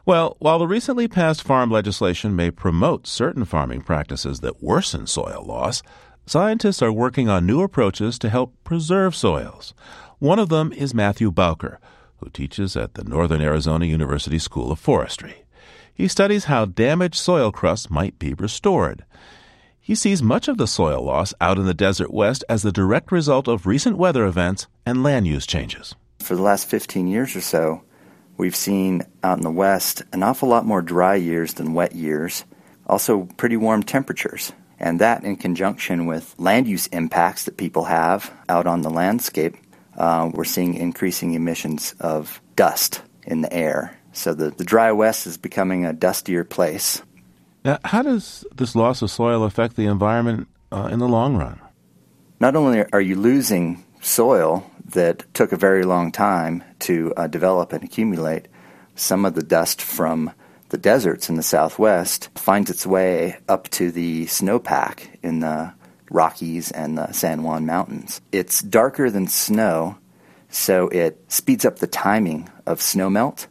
Well, while the recently passed farm legislation may promote certain farming practices that worsen soil loss, scientists are working on new approaches to help preserve soils. One of them is Matthew Bowker, who teaches at the Northern Arizona University School of Forestry. He studies how damaged soil crusts might be restored. He sees much of the soil loss out in the desert west as the direct result of recent weather events and land use changes. For the last 15 years or so, we've seen out in the west an awful lot more dry years than wet years, also pretty warm temperatures. And that in conjunction with land use impacts that people have out on the landscape, we're seeing increasing emissions of dust in the air. So the dry west is becoming a dustier place. Now, how does this loss of soil affect the environment in the long run? Not only are you losing soil that took a very long time to develop and accumulate, some of the dust from the deserts in the southwest finds its way up to the snowpack in the Rockies and the San Juan Mountains. It's darker than snow, so it speeds up the timing of snowmelt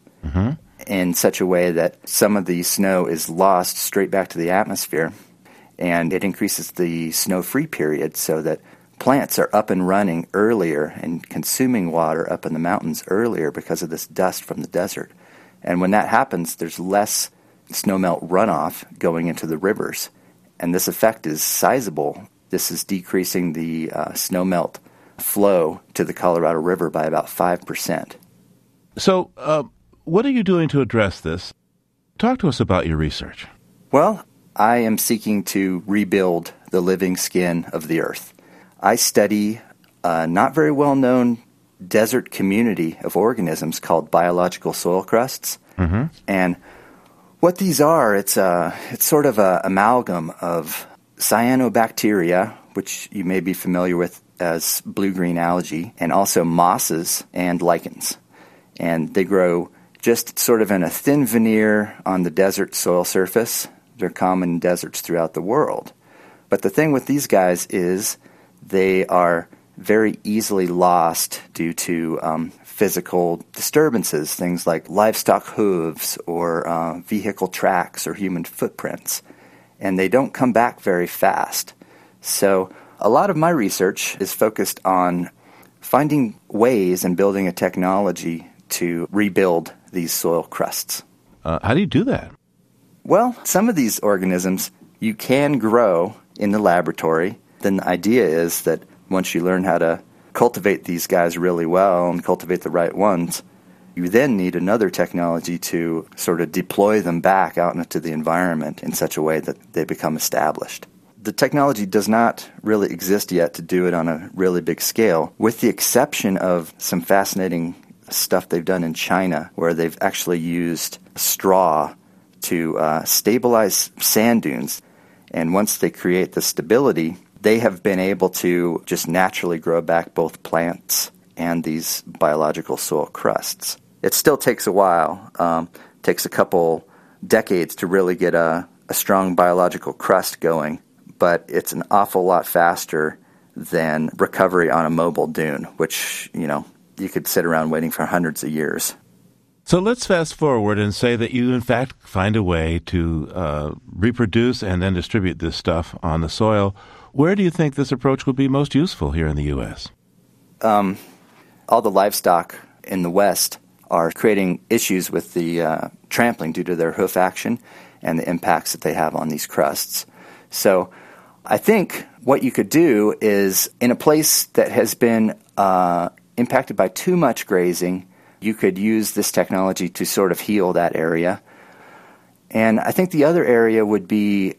in such a way that some of the snow is lost straight back to the atmosphere, and it increases the snow-free period so that plants are up and running earlier and consuming water up in the mountains earlier because of this dust from the desert. And when that happens, there's less snowmelt runoff going into the rivers. And this effect is sizable. This is decreasing the snowmelt flow to the Colorado River by about 5%. So, what are you doing to address this? Talk to us about your research. Well, I am seeking to rebuild the living skin of the earth. I study a not very well-known desert community of organisms called biological soil crusts. And what these are, it's sort of an amalgam of cyanobacteria, which you may be familiar with as blue-green algae, and also mosses and lichens. And they grow just sort of in a thin veneer on the desert soil surface. They're common in deserts throughout the world. But the thing with these guys is they are very easily lost due to physical disturbances, things like livestock hooves or vehicle tracks or human footprints. And they don't come back very fast. So a lot of my research is focused on finding ways and building a technology to rebuild these soil crusts. How do you do that? Well, some of these organisms you can grow in the laboratory. Then the idea is that once you learn how to cultivate these guys really well and cultivate the right ones, you then need another technology to sort of deploy them back out into the environment in such a way that they become established. The technology does not really exist yet to do it on a really big scale, with the exception of some fascinating stuff they've done in China, where they've actually used straw to stabilize sand dunes. And once they create the stability, they have been able to just naturally grow back both plants and these biological soil crusts. It still takes a while, takes a couple decades to really get a strong biological crust going, but it's an awful lot faster than recovery on a mobile dune, which, you could sit around waiting for hundreds of years. So let's fast forward and say that you, in fact, find a way to reproduce and then distribute this stuff on the soil. Where do you think this approach would be most useful here in the U.S.? All the livestock in the West are creating issues with the trampling due to their hoof action and the impacts that they have on these crusts. So I think what you could do is, in a place that has been impacted by too much grazing, you could use this technology to sort of heal that area. And I think the other area would be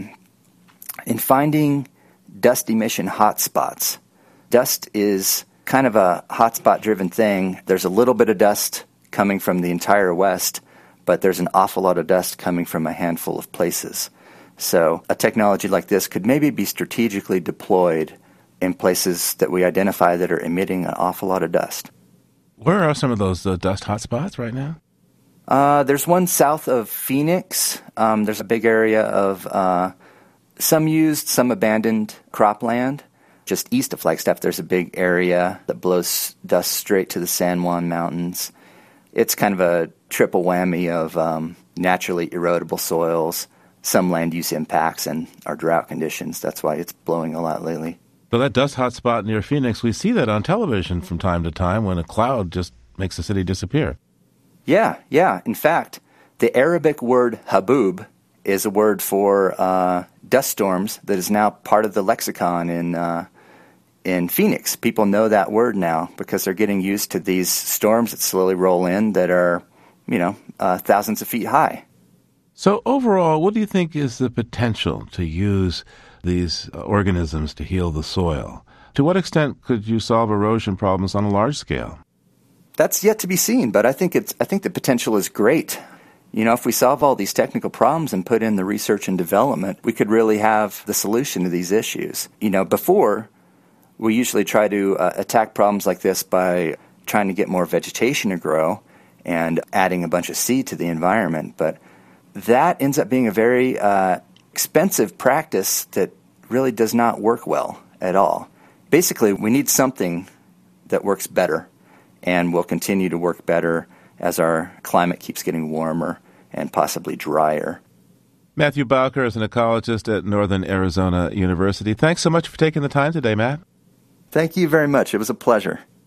in finding dust emission hotspots. Dust is kind of a hotspot-driven thing. There's a little bit of dust coming from the entire West, but there's an awful lot of dust coming from a handful of places. So a technology like this could maybe be strategically deployed in places that we identify that are emitting an awful lot of dust. Where are some of those dust hotspots right now? There's one south of Phoenix. There's a big area of some used, some abandoned cropland. Just east of Flagstaff, there's a big area that blows dust straight to the San Juan Mountains. It's kind of a triple whammy of naturally erodible soils, some land use impacts, and our drought conditions. That's why it's blowing a lot lately. So that dust hotspot near Phoenix, we see that on television from time to time when a cloud just makes the city disappear. Yeah. In fact, the Arabic word haboob is a word for dust storms that is now part of the lexicon in Phoenix. People know that word now because they're getting used to these storms that slowly roll in that are, thousands of feet high. So overall, what do you think is the potential to use these organisms to heal the soil? To what extent could you solve erosion problems on a large scale? That's yet to be seen, but I think the potential is great. If we solve all these technical problems and put in the research and development, we could really have the solution to these issues. Before, we usually try to attack problems like this by trying to get more vegetation to grow and adding a bunch of seed to the environment, but that ends up being a very expensive practice that really does not work well at all. Basically, we need something that works better and will continue to work better as our climate keeps getting warmer and possibly drier. Matthew Bowker is an ecologist at Northern Arizona University. Thanks so much for taking the time today, Matt. Thank you very much. It was a pleasure.